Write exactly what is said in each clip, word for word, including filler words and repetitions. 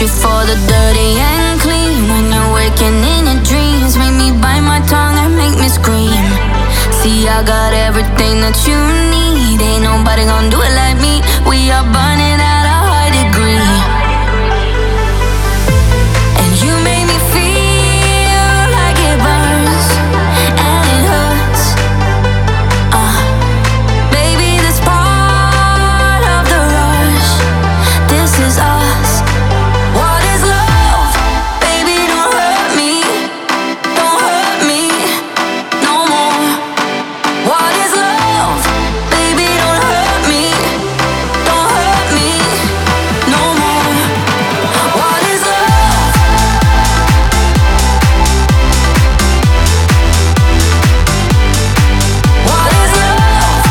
you for the dirty and clean. When you're waking in your dreams, make me bite my tongue and make me scream. See, I got everything that you need. Ain't nobody gonna do it like me. We are burning at a high degree. And you make me feel like it burns and it hurts. Uh, baby, this part of the rush. This is us. What is love? Baby, don't hurt me. Don't hurt me no more. What is love? Baby, don't hurt me. Don't hurt me no more. What is love? What is love?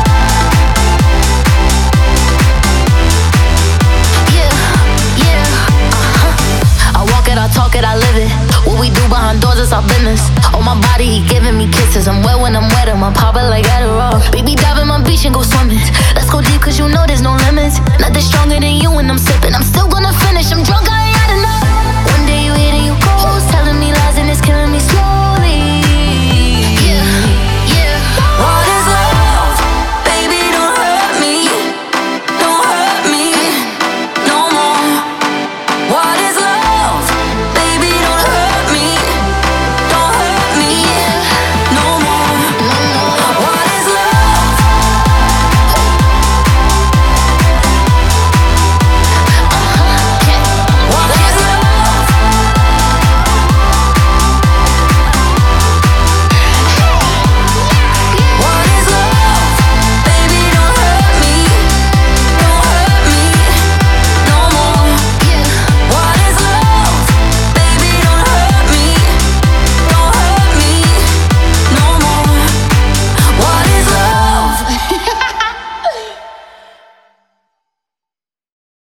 Yeah, yeah, uh-huh. I walk it, I talk it, I live it. What we do behind doors is our business. On my body, he giving me kisses. I'm wet when I'm wet, I'm popping like Adderall. Baby, dive in my beach and go swimming. Let's go deep, cause you know there's no limits. Nothing stronger than you when I'm sipping. I'm still